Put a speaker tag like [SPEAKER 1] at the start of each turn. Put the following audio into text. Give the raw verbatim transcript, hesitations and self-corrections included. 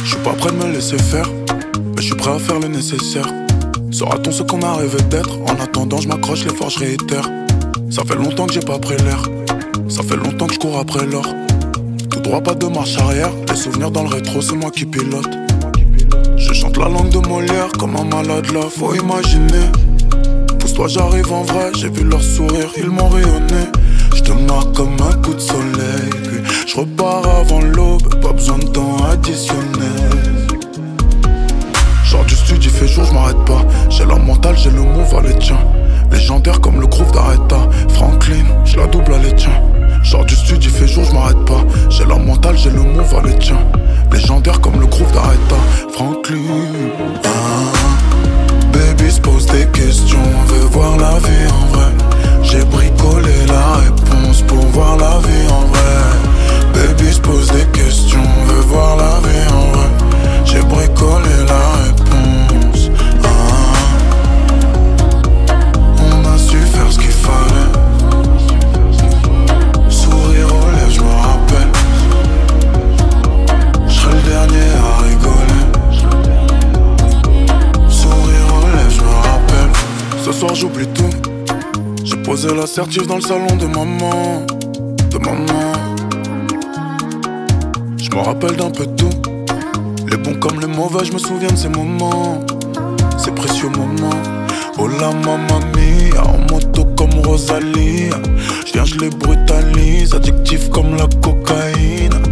[SPEAKER 1] Je suis pas prêt de me laisser faire, mais je suis prêt à faire le nécessaire. Sera-t-on ce qu'on a rêvé d'être? En attendant je m'accroche, l'effort je réitère. Ça fait longtemps que j'ai pas pris l'air, ça fait longtemps que je cours après l'or. Tout droit, pas de marche arrière, les souvenirs dans le rétro, c'est moi qui pilote. Je chante la langue de Molière comme un malade là, faut imaginer. Pousse-toi, j'arrive en vrai, j'ai vu leur sourire, ils m'ont rayonné. Je te marque comme un coup de soleil, puis je repars avant l'aube, pas besoin de temps additionnel. Genre du studio, il fait jour, je m'arrête pas. J'ai la mentale, j'ai le move à les tiens. Légendaire comme le groove d'Areta. Franklin, je la double à les tiens. Genre du studio, il fait jour, je m'arrête pas. J'ai la mentale, j'ai le move à les tiens. Légendaire comme le groove d'Areta. Franklin. Ah, baby se pose des questions, on veut voir la vie en vrai. J'ai bricolé la réponse pour voir la vie en vrai. Baby se pose des questions, on veut voir la vie en vrai. J'ai bricolé la réponse. Ah, on a su faire ce qu'il fallait. Sourire aux lèvres, je me rappelle. Je serai le dernier à rigoler. Sourire aux lèvres, je me rappelle. Ce soir j'oublie tout. J'ai posé l'assertif dans le salon de maman. De maman. Je me rappelle d'un peu tout. Les bons comme les mauvais, je me souviens de ces moments. Ces précieux moments. Oh la mamma mia, en moto comme Rosalie. Je viens, je les brutalise, addictif comme la cocaïne.